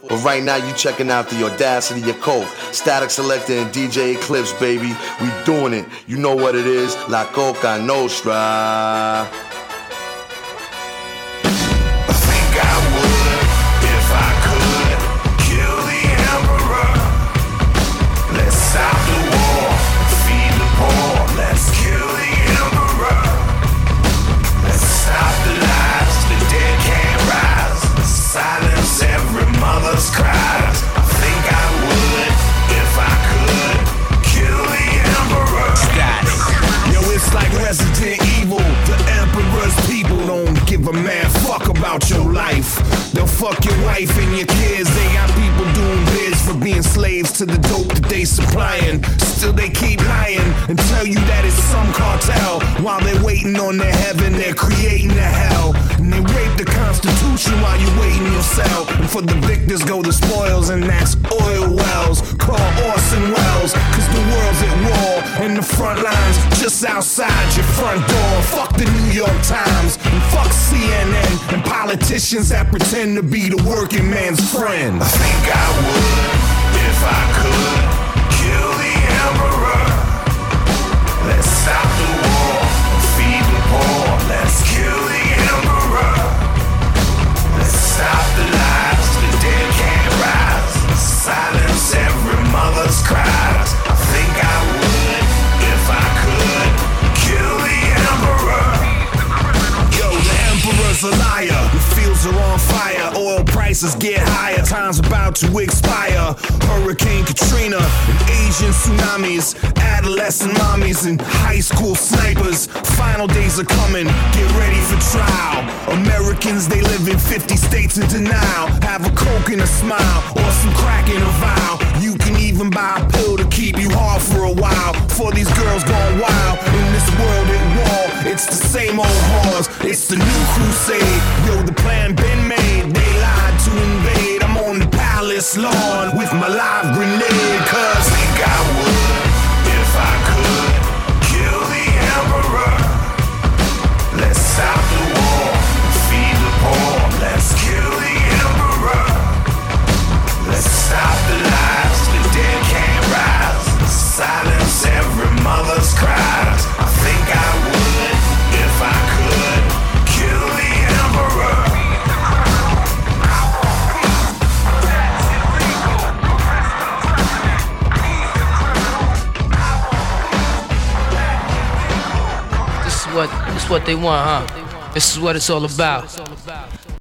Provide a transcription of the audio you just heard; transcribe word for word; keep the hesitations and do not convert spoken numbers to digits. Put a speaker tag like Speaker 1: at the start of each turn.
Speaker 1: But right now you checking out the Audacity of Coke, Static Selector and D J Eclipse, baby. We doing it. You know what it is. La Coca Nostra.
Speaker 2: Cries. I think I would if I could kill the emperor. Static. Yo, it's like Resident Evil. The emperor's people don't give a man fuck about your life. They'll fuck your wife and your kids. They got people doing bids for being slaves to the dope that they supplying. Still they keep lying and tell you that it's some cartel. While they're waiting on their heaven, they're creating a hell. And they rape the Constitution while you're waiting your cell. And for the victors go the spoils, and that's oil wells. Call Orson Welles, cause the world's at war. And the front lines just outside your front door. Fuck the New York Times, and fuck C N N, and politicians that pretend to be the working man's friend. I think I would, if I could, kill the emperor. Let's stop the war, feed the poor. Let's kill the emperor. Let's stop the lies, the dead can't rise. Silence every mother's cries. I think I would, if I could, kill the emperor. Yo, the emperor's a liar. The fields are on fire. Oil prices get higher. Time's about to expire. Hurricane Katrina and Asian tsunamis. Adolescent mommies and high school snipers. Final days are coming. Get ready for trial. Americans, they live in fifty states in denial. Have a coke and a smile, or some crack in a vial. You can even buy a pill to keep you hard for a while. For these girls gone wild in this world at war. It's the same old whores. It's the new crusade. Yo, the plan been made. They lied to invade. I'm on the palace lawn with my live grenade. Cause I think I would, if I could, kill the emperor. Let's stop the war, feed the poor. Let's kill the emperor. Let's stop the lies, the dead can't rise. Silence every mother's cries. I think I would, if I could, kill the emperor.
Speaker 3: This is what, this is what they want, huh? This is what it's all about.